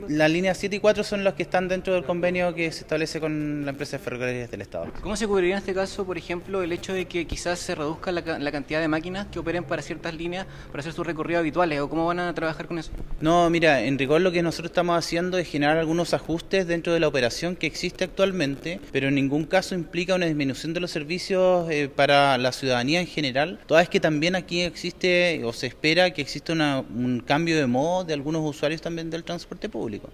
Las líneas 7 y 4 son los que están dentro del convenio que se establece con la empresa de ferrocarriles del Estado. ¿Cómo se cubriría en este caso, por ejemplo, el hecho de que quizás se reduzca la cantidad de máquinas que operen para ciertas líneas para hacer sus recorridos habituales? ¿O cómo van a trabajar con eso? No, mira, en rigor lo que nosotros estamos haciendo es generar algunos ajustes dentro de la operación que existe actualmente, pero en ningún caso implica una disminución de los servicios para la ciudadanía en general, toda vez que también aquí existe o se espera que exista un cambio de modo de algunos usuarios también del transporte público.